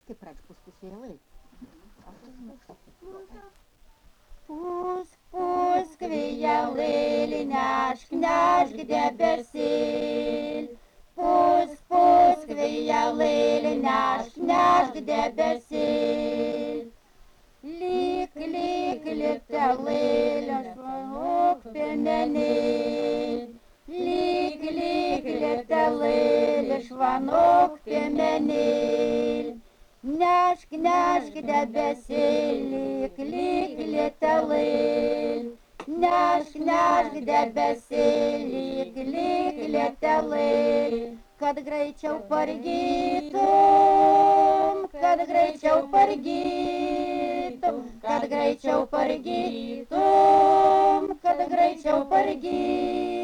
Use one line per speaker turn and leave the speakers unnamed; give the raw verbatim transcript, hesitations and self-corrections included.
Ти прач пускусіли.
Пуск, пуск, віяли ліняш, княж дебесиль. Пуск, пуск, віяли ліняш, княж дебесиль. Лік, лік, літали, ляшванок пемениль. Лік, лік, літали, ляшванок пемениль. Княж, княж дебесиль, лік, лік, літали. Княж, княж дебесиль, лік, лік, літали. Kad greičiau pargytum, kad greičiau pargytum, kad greičiau pargytum, kad greičiau pargytum.